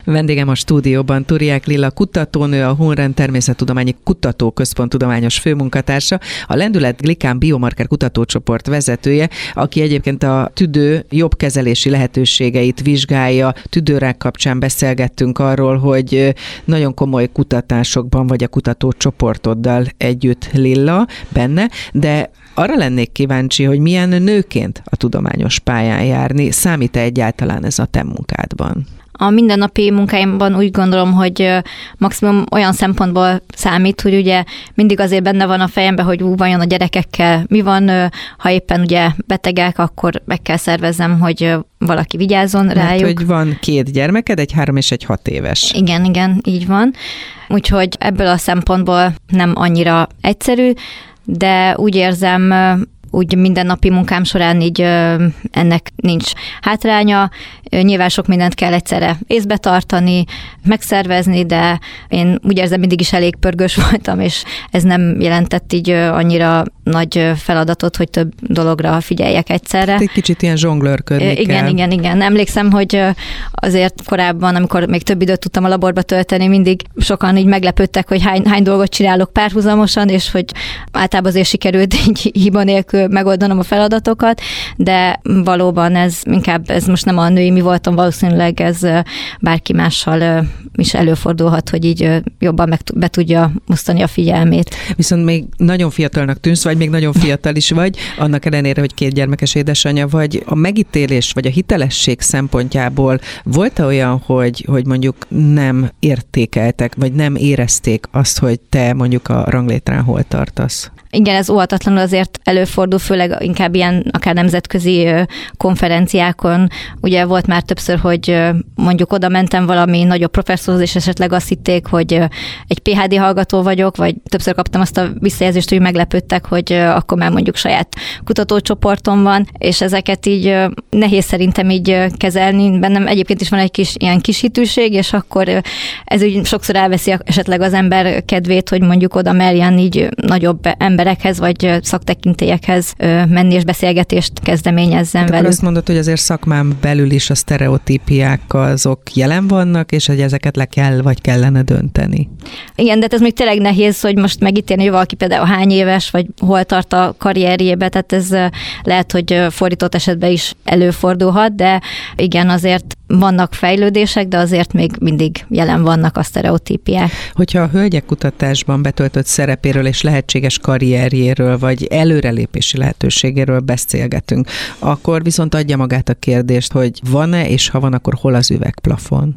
Vendégem a stúdióban Turiák Lilla kutatónő, a Hohenrend Természettudományi Kutatóközpont tudományos főmunkatársa, a Lendület Glikán biomarker kutatócsoport vezetője, aki egyébként a tüdő jobb kezelési lehetőségeit vizsgálja. Tüdőrák kapcsán beszélgettünk arról, hogy nagyon komoly kutatásokban vagy a kutatócsoportoddal együtt Lilla benne, de arra lennék kíváncsi, hogy milyen nőként a tudományos pályán járni. Számít-e egyáltalán ez a te munkádban? A mindennapi munkáimban úgy gondolom, hogy maximum olyan szempontból számít, hogy ugye mindig azért benne van a fejemben, hogy vajon a gyerekekkel mi van, ha éppen ugye betegek, akkor meg kell szervezzem, hogy valaki vigyázzon rájuk. Mert hogy van 2 gyermeked, egy 3 és egy 6 éves. Igen, így van. Úgyhogy ebből a szempontból nem annyira egyszerű, de úgy érzem, úgy mindennapi munkám során így ennek nincs hátránya. Nyilván sok mindent kell egyszerre észbe tartani, megszervezni, de én úgy érzem, mindig is elég pörgős voltam, és ez nem jelentett így annyira nagy feladatot, hogy több dologra figyeljek egyszerre. Egy kicsit ilyen zsonglőrködni kell. Igen. Emlékszem, hogy azért korábban, amikor még több időt tudtam a laborba tölteni, mindig sokan így meglepődtek, hogy hány dolgot csinálok párhuzamosan, és hogy általában azért sikerült így hiba nélkül megoldanom a feladatokat, de valóban ez most nem a női mi voltam, valószínűleg ez bárki mással is előfordulhat, hogy így jobban be tudja osztani a figyelmét. Viszont még nagyon fiatalnak tűnsz, vagy még nagyon fiatal is vagy, annak ellenére, hogy 2 gyermekes édesanyja vagy. A megítélés, vagy a hitelesség szempontjából volt-e olyan, hogy mondjuk nem értékeltek, vagy nem érezték azt, hogy te mondjuk a ranglétrán hol tartasz? Igen, ez óhatatlanul azért előfordul, főleg inkább ilyen akár nemzetközi konferenciákon. Ugye volt már többször, hogy mondjuk oda mentem valami nagyobb professzorhoz, és esetleg azt hitték, hogy egy PhD hallgató vagyok, vagy többször kaptam azt a visszajelzést, hogy meglepődtek, hogy akkor már mondjuk saját kutatócsoportom van, és ezeket így nehéz szerintem így kezelni. Bennem egyébként is van egy kis ilyen kis hitűség, és akkor ez úgy sokszor elveszi esetleg az ember kedvét, hogy mondjuk oda merjen így nagyobb emberekhez, vagy szaktekintélyekhez menni, és beszélgetést kezdeményezzen velük. Akkor azt mondod, hogy azért szakmán belül is a sztereotípiák azok jelen vannak, és hogy ezeket le kell, vagy kellene dönteni. Igen, de ez még tényleg nehéz, hogy most megítélni, hogy valaki például hány éves, vagy hol tart a karrierjébe, tehát ez lehet, hogy fordított esetben is előfordulhat, de igen, azért vannak fejlődések, de azért még mindig jelen vannak a sztereotípiák. Hogyha a hölgyek kutatásban betöltött szerepéről és lehetséges karrierjéről, vagy előrelépési lehetőségéről beszélgetünk, akkor viszont adja magát a kérdést, hogy van-e, és ha van, akkor hol az üvegplafon?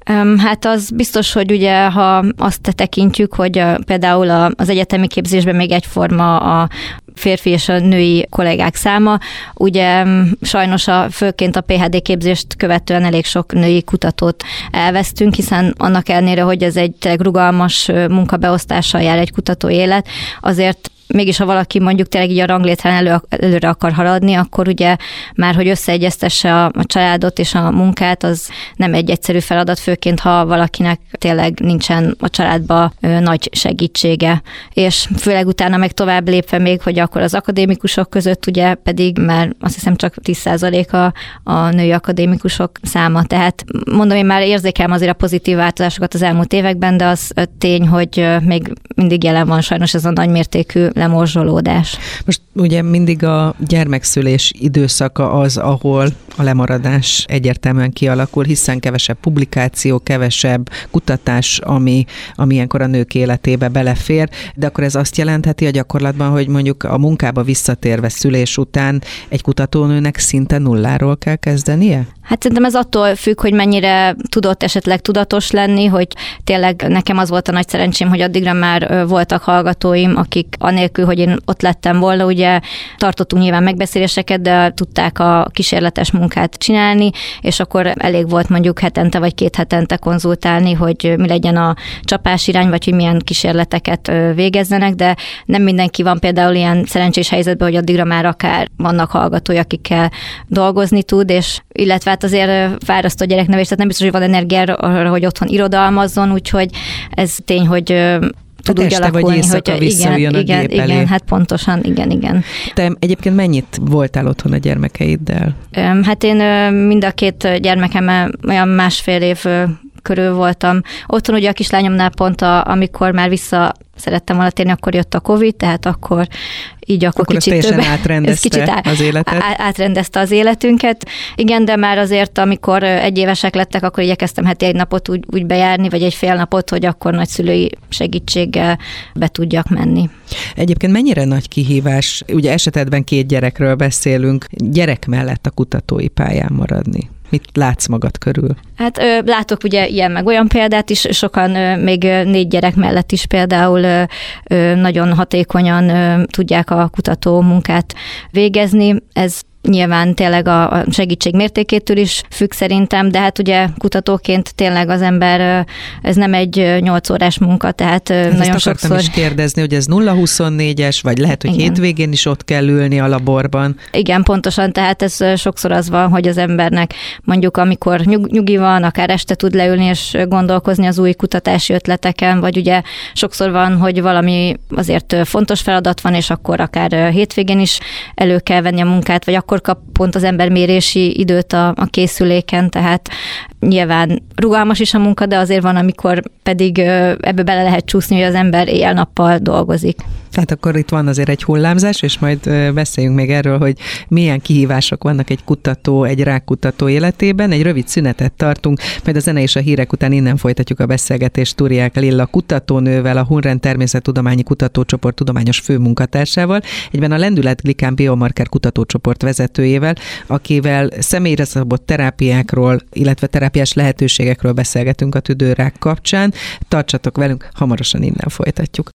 Hát az biztos, hogy ugye, ha azt tekintjük, hogy például az egyetemi képzésben még egyforma a férfi és a női kollégák száma. Ugye sajnos főként a PhD képzést követően elég sok női kutatót elvesztünk, hiszen annak ellenére, hogy ez egy tényleg rugalmas munkabeosztással jár egy kutató élet, azért mégis, ha valaki mondjuk tényleg így a ranglétrán előre akar haladni, akkor ugye már, hogy összeegyeztesse a családot és a munkát, az nem egy egyszerű feladat, főként, ha valakinek tényleg nincsen a családba nagy segítsége. És főleg utána meg tovább lépve még, hogy akkor az akadémikusok között ugye pedig már azt hiszem csak 10% a női akadémikusok száma. Tehát mondom, én már érzékelem azért a pozitív változásokat az elmúlt években, de az tény, hogy még mindig jelen van sajnos ez a nagymértékű lemorzsolódás. Most ugye mindig a gyermekszülés időszaka az, ahol a lemaradás egyértelműen kialakul, hiszen kevesebb publikáció, kevesebb kutatás, ami ilyenkor a nők életébe belefér, de akkor ez azt jelentheti a gyakorlatban, hogy mondjuk a munkába visszatérve szülés után egy kutatónőnek szinte nulláról kell kezdenie? Hát szerintem ez attól függ, hogy mennyire tudott esetleg tudatos lenni, hogy tényleg nekem az volt a nagy szerencsém, hogy addigra már voltak hallgatóim, akik anélkül, hogy én ott lettem volna, ugye tartottunk nyilván megbeszéléseket, de tudták a kísérletes munkát csinálni, és akkor elég volt mondjuk hetente vagy 2 hetente konzultálni, hogy mi legyen a csapás irány, vagy hogy milyen kísérleteket végezzenek, de nem mindenki van például ilyen szerencsés helyzetben, hogy addigra már akár vannak hallgatói, akikkel dolgozni tud, és illetve hát azért fárasztó gyereknevelés, tehát nem biztos, hogy van energiára arra, hogy otthon irodalmazzon, úgyhogy ez tény, hogy tud úgy alakulni, hogy igen, hát pontosan, igen. Te egyébként mennyit voltál otthon a gyermekeiddel? Hát én mind a 2 gyermekemmel olyan 1,5 év körül voltam otthon, ugye a kislányomnál pont, amikor már vissza szerettem volna térni, akkor jött a Covid, tehát akkor kicsit több, az életet. Átrendezte az életünket. Igen, de már azért, amikor egyévesek lettek, akkor igyekeztem heti egy napot úgy bejárni, vagy egy fél napot, hogy akkor nagyszülői segítséggel be tudjak menni. Egyébként mennyire nagy kihívás, ugye esetedben 2 gyerekről beszélünk, gyerek mellett a kutatói pályán maradni? Mit látsz magad körül? Hát látok ugye ilyen meg olyan példát is, sokan még 4 gyerek mellett is például nagyon hatékonyan tudják a kutató munkát végezni. Ez nyilván tényleg a segítség mértékétől is függ szerintem, de hát ugye kutatóként tényleg az ember, ez nem egy 8 órás munka, tehát nagyon sokszor... is kérdezni, hogy ez 0-24-es, vagy lehet, hogy hétvégén is ott kell ülni a laborban. Igen, pontosan, tehát ez sokszor az van, hogy az embernek mondjuk amikor nyugi van, akár este tud leülni és gondolkozni az új kutatási ötleteken, vagy ugye sokszor van, hogy valami azért fontos feladat van, és akkor akár hétvégén is elő kell venni a munkát, vagy akkor kap pont az ember mérési időt a készüléken, tehát nyilván rugalmas is a munka, de azért van, amikor pedig ebbe bele lehet csúszni, hogy az ember éjjel-nappal dolgozik. Hát akkor itt van azért egy hullámzás, és majd beszéljünk még erről, hogy milyen kihívások vannak egy rákkutató életében. Egy rövid szünetet tartunk, majd a zene és a hírek után innen folytatjuk a beszélgetést Turiák Lilla kutatónővel, a Hunrend Természettudományi Kutatócsoport tudományos főmunkatársával, egyben a Lendület Glikán Biomarker Kutatócsoport vezetőjével, akivel személyre szabott terápiákról, illetve terápiás lehetőségekről beszélgetünk a tüdőrák kapcsán. Tartsatok velünk, hamarosan innen folytatjuk.